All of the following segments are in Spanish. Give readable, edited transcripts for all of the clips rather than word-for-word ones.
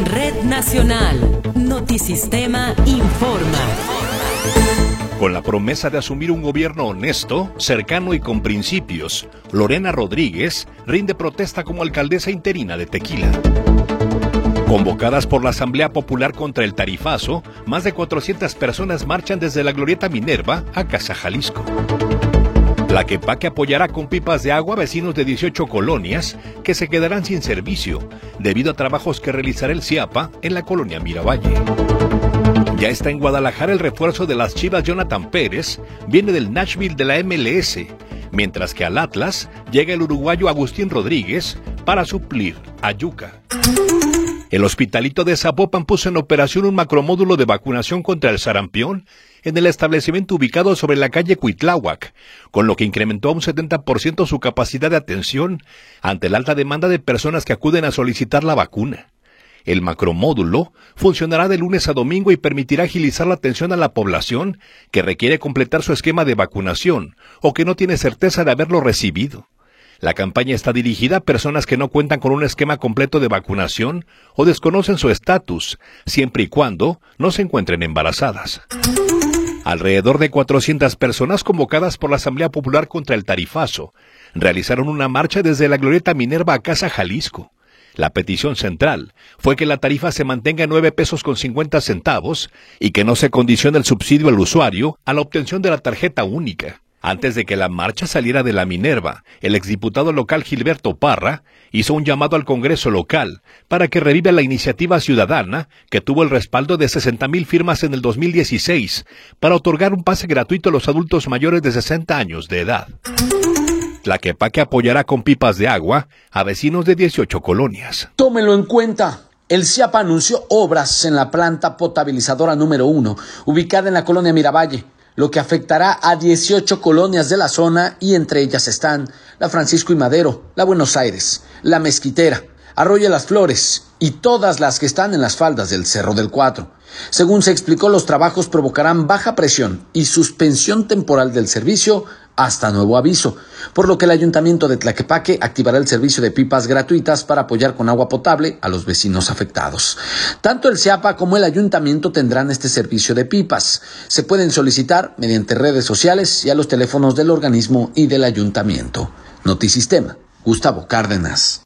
Red Nacional. Notisistema informa. Con la promesa de asumir un gobierno honesto, cercano y con principios, Lorena Rodríguez rinde protesta como alcaldesa interina de Tequila. Convocadas por la Asamblea Popular contra el Tarifazo, más de 400 personas marchan desde la Glorieta Minerva a Casa Jalisco. Tlaquepaque apoyará con pipas de agua a vecinos de 18 colonias que se quedarán sin servicio debido a trabajos que realizará el CIAPA en la colonia Miravalle. Ya está en Guadalajara el refuerzo de las Chivas. Jonathan Pérez viene del Nashville de la MLS, mientras que al Atlas llega el uruguayo Agustín Rodríguez para suplir a Yuca. El Hospitalito de Zapopan puso en operación un macromódulo de vacunación contra el sarampión en el establecimiento ubicado sobre la calle Cuitláhuac, con lo que incrementó a un 70% su capacidad de atención ante la alta demanda de personas que acuden a solicitar la vacuna. El macromódulo funcionará de lunes a domingo y permitirá agilizar la atención a la población que requiere completar su esquema de vacunación o que no tiene certeza de haberlo recibido. La campaña está dirigida a personas que no cuentan con un esquema completo de vacunación o desconocen su estatus, siempre y cuando no se encuentren embarazadas. Alrededor de 400 personas convocadas por la Asamblea Popular contra el Tarifazo realizaron una marcha desde la Glorieta Minerva a Casa Jalisco. La petición central fue que la tarifa se mantenga en 9 pesos con 50 centavos y que no se condicione el subsidio al usuario a la obtención de la tarjeta única. Antes de que la marcha saliera de la Minerva, el exdiputado local Gilberto Parra hizo un llamado al Congreso local para que reviva la iniciativa ciudadana que tuvo el respaldo de 60,000 firmas en el 2016 para otorgar un pase gratuito a los adultos mayores de 60 años de edad. Tlaquepaque apoyará con pipas de agua a vecinos de 18 colonias. Tómelo en cuenta. El CIAPA anunció obras en la planta potabilizadora número 1, ubicada en la colonia Miravalle, lo que afectará a 18 colonias de la zona y entre ellas están la Francisco y Madero, la Buenos Aires, la Mezquitera, Arroyo de las Flores y todas las que están en las faldas del Cerro del Cuatro. Según se explicó, los trabajos provocarán baja presión y suspensión temporal del servicio hasta nuevo aviso, por lo que el Ayuntamiento de Tlaquepaque activará el servicio de pipas gratuitas para apoyar con agua potable a los vecinos afectados. Tanto el CIAPA como el Ayuntamiento tendrán este servicio de pipas. Se pueden solicitar mediante redes sociales y a los teléfonos del organismo y del Ayuntamiento. Notisistema, Gustavo Cárdenas.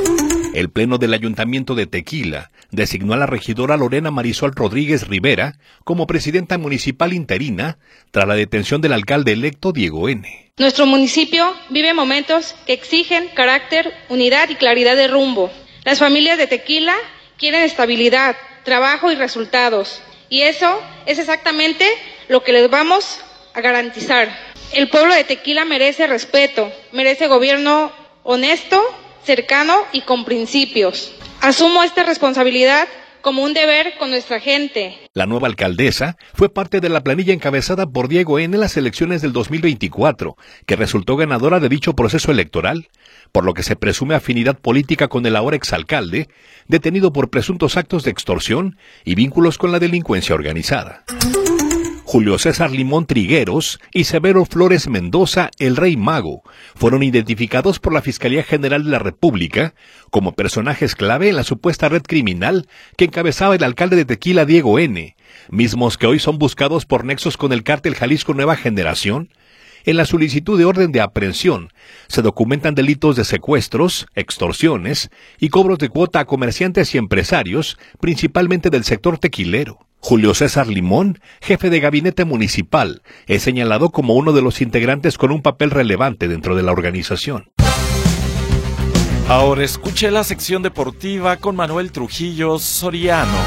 El Pleno del Ayuntamiento de Tequila designó a la regidora Lorena Marisol Rodríguez Rivera como presidenta municipal interina tras la detención del alcalde electo Diego N. Nuestro municipio vive momentos que exigen carácter, unidad y claridad de rumbo. Las familias de Tequila quieren estabilidad, trabajo y resultados. Y eso es exactamente lo que les vamos a garantizar. El pueblo de Tequila merece respeto, merece gobierno honesto, cercano y con principios. Asumo esta responsabilidad como un deber con nuestra gente. La nueva alcaldesa fue parte de la planilla encabezada por Diego N. en las elecciones del 2024, que resultó ganadora de dicho proceso electoral, por lo que se presume afinidad política con el ahora exalcalde, detenido por presuntos actos de extorsión y vínculos con la delincuencia organizada. Julio César Limón Trigueros y Severo Flores Mendoza, el Rey Mago, fueron identificados por la Fiscalía General de la República como personajes clave en la supuesta red criminal que encabezaba el alcalde de Tequila, Diego N., mismos que hoy son buscados por nexos con el cártel Jalisco Nueva Generación. En la solicitud de orden de aprehensión se documentan delitos de secuestros, extorsiones y cobros de cuota a comerciantes y empresarios, principalmente del sector tequilero. Julio César Limón, jefe de gabinete municipal, es señalado como uno de los integrantes con un papel relevante dentro de la organización. Ahora escuche la sección deportiva con Manuel Trujillo Soriano.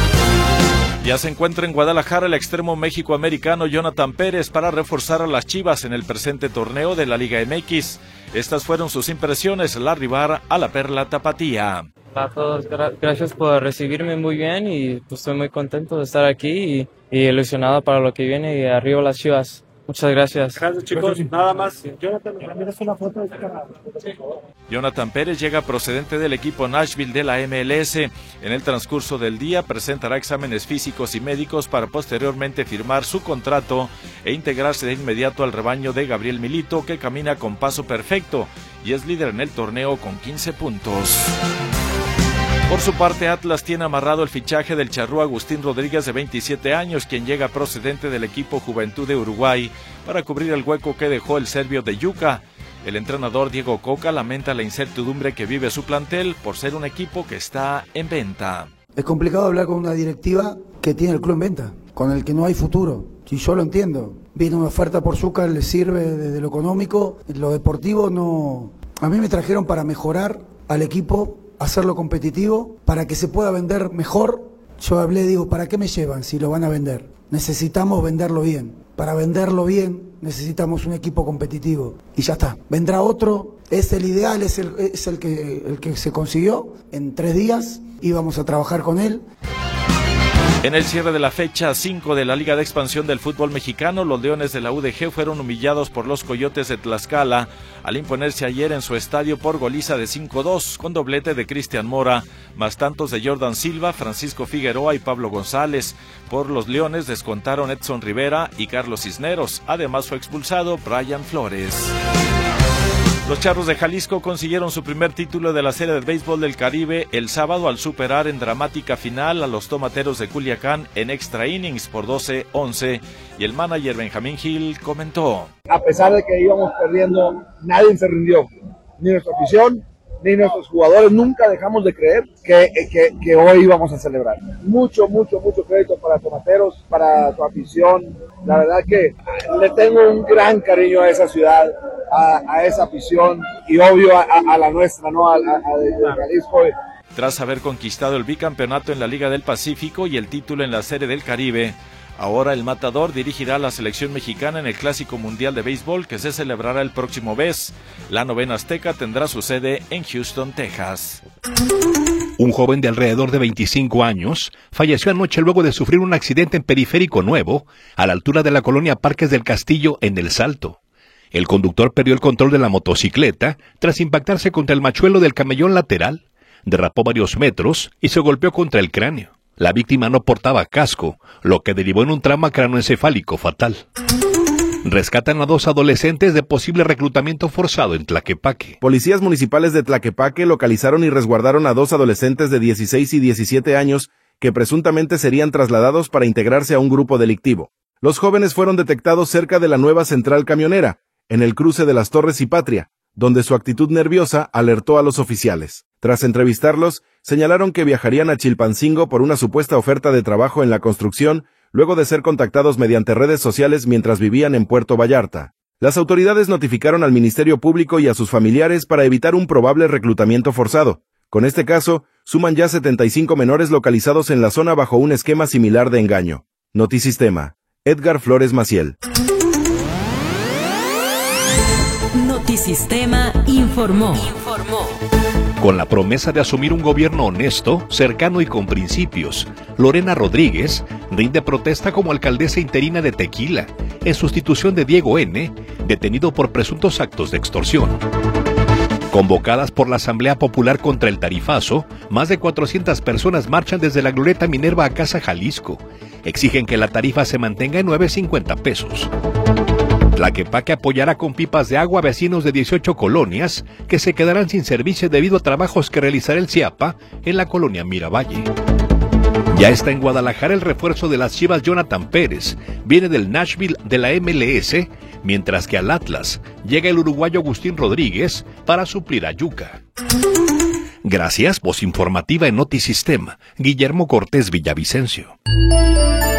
Ya se encuentra en Guadalajara el extremo mexicoamericano Jonathan Pérez para reforzar a las Chivas en el presente torneo de la Liga MX. Estas fueron sus impresiones al arribar a la Perla Tapatía. A todos, gracias por recibirme muy bien y pues estoy muy contento de estar aquí y ilusionado para lo que viene y arriba las Chivas. Muchas gracias. Gracias, chicos. Nada más. Jonathan Pérez llega procedente del equipo Nashville de la MLS. En el transcurso del día presentará exámenes físicos y médicos para posteriormente firmar su contrato e integrarse de inmediato al rebaño de Gabriel Milito, que camina con paso perfecto y es líder en el torneo con 15 puntos. Por su parte, Atlas tiene amarrado el fichaje del charrúa Agustín Rodríguez, de 27 años, quien llega procedente del equipo Juventud de Uruguay para cubrir el hueco que dejó el serbio de Yuca. El entrenador Diego Coca lamenta la incertidumbre que vive su plantel por ser un equipo que está en venta. Es complicado hablar con una directiva que tiene el club en venta, con el que no hay futuro. Si yo lo entiendo, viene una oferta por Zúcar, le sirve desde lo económico, lo deportivo no. A mí me trajeron para mejorar al equipo, hacerlo competitivo, para que se pueda vender mejor. Yo hablé, digo, ¿para qué me llevan si lo van a vender? Necesitamos venderlo bien. Para venderlo bien necesitamos un equipo competitivo. Y ya está. Vendrá otro, es el ideal, es el que se consiguió en 3 días y vamos a trabajar con él. En el cierre de la fecha 5 de la Liga de Expansión del Fútbol Mexicano, los Leones de la UDG fueron humillados por los Coyotes de Tlaxcala al imponerse ayer en su estadio por goliza de 5-2, con doblete de Cristian Mora, más tantos de Jordan Silva, Francisco Figueroa y Pablo González. Por los Leones descontaron Edson Rivera y Carlos Cisneros. Además fue expulsado Brian Flores. Los Charros de Jalisco consiguieron su primer título de la Serie de Béisbol del Caribe el sábado al superar en dramática final a los Tomateros de Culiacán en extra innings por 12-11, y el manager Benjamín Gil comentó: a pesar de que íbamos perdiendo, nadie se rindió, ni nuestra afición, ni nuestros jugadores. Nunca dejamos de creer que hoy íbamos a celebrar. Mucho crédito para Tomateros, para su afición. La verdad que le tengo un gran cariño a esa ciudad, a esa afición y obvio a la nuestra, ¿no? a Jalisco. Tras haber conquistado el bicampeonato en la Liga del Pacífico y el título en la Serie del Caribe, ahora el Matador dirigirá a la selección mexicana en el Clásico Mundial de Béisbol que se celebrará el próximo mes. La novena azteca tendrá su sede en Houston, Texas. Un joven de alrededor de 25 años falleció anoche luego de sufrir un accidente en Periférico Nuevo, a la altura de la colonia Parques del Castillo, en El Salto. El conductor perdió el control de la motocicleta tras impactarse contra el machuelo del camellón lateral, derrapó varios metros y se golpeó contra el cráneo. La víctima no portaba casco, lo que derivó en un trauma craneoencefálico fatal. Rescatan a 2 adolescentes de posible reclutamiento forzado en Tlaquepaque. Policías municipales de Tlaquepaque localizaron y resguardaron a 2 adolescentes de 16 y 17 años que presuntamente serían trasladados para integrarse a un grupo delictivo. Los jóvenes fueron detectados cerca de la nueva central camionera, en el cruce de Las Torres y Patria, donde su actitud nerviosa alertó a los oficiales. Tras entrevistarlos, señalaron que viajarían a Chilpancingo por una supuesta oferta de trabajo en la construcción, luego de ser contactados mediante redes sociales mientras vivían en Puerto Vallarta. Las autoridades notificaron al Ministerio Público y a sus familiares para evitar un probable reclutamiento forzado. Con este caso, suman ya 75 menores localizados en la zona bajo un esquema similar de engaño. Notisistema. Edgar Flores Maciel. Notisistema informó. Con la promesa de asumir un gobierno honesto, cercano y con principios, Lorena Rodríguez rinde protesta como alcaldesa interina de Tequila, en sustitución de Diego N., detenido por presuntos actos de extorsión. Convocadas por la Asamblea Popular contra el Tarifazo, más de 400 personas marchan desde la Glorieta Minerva a Casa Jalisco. Exigen que la tarifa se mantenga en 9.50 pesos. Tlaquepaque apoyará con pipas de agua a vecinos de 18 colonias que se quedarán sin servicio debido a trabajos que realizará el CIAPA en la colonia Miravalle. Ya está en Guadalajara el refuerzo de las Chivas Jonathan Pérez, viene del Nashville de la MLS, mientras que al Atlas llega el uruguayo Agustín Rodríguez para suplir a Yuca. Gracias, voz informativa en Notisistema, Guillermo Cortés Villavicencio.